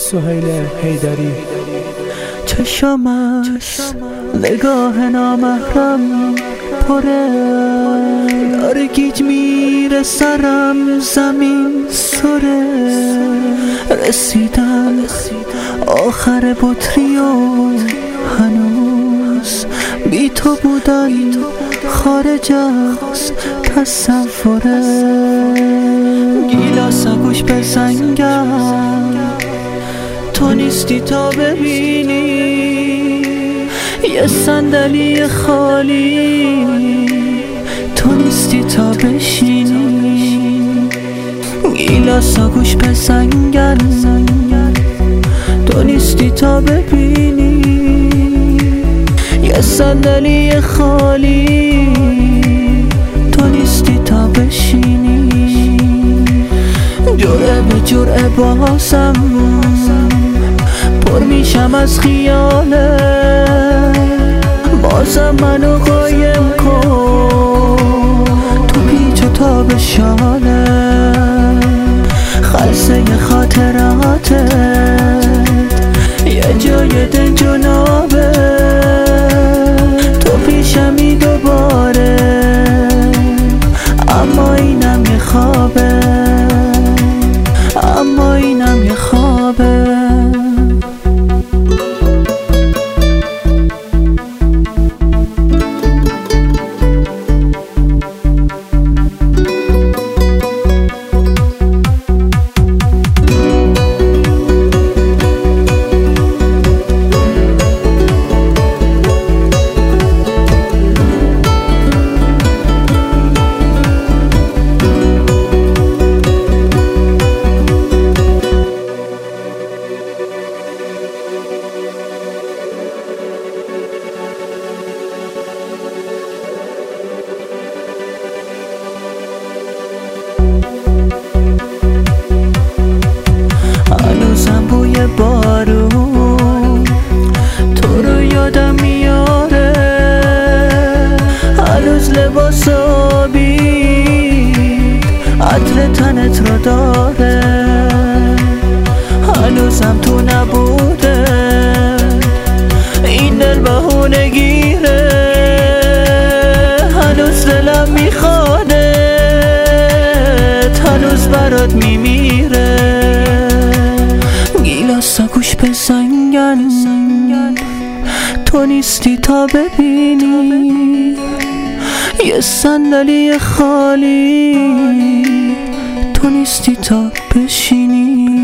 سهیل حیدری. چشم از نگاه نامحرم پره، داره گیج میره سرم زمین سره. رسیدم آخر بطری و هنوز بی تو بودن خارج از تصوره. گیلاس گوش به زنگم تو نیستی تا ببینی، یه صندلی خالی تو نیستی تا بشینی. گیلاس گوش به زنگم تو نیستی تا ببینی، یه صندلی خالی تو نیستی تا بشینی. جرعه به جرعه بازم پر میشم از خیاله، بازم منو قایم کن تو پیچ و تاب شاله. خلصه خاطراتت یه جای دنج و نابه، تو پیشمی دوباره اما اینم یه خوابه، اما اینم یه خوابه. هنوزم بوی بارون تو رو یادم میاره، هنوز لباس آبی عطر تنت رو داره. هنوزم تو نبوده این دل بهونه گیره، هنوز دلم میخوادت، هنوز برات میمیره. گیلاس گوش به زنگم تو نیستی تا ببینی، یه صندلی خالی تو نیستی تا بشینی.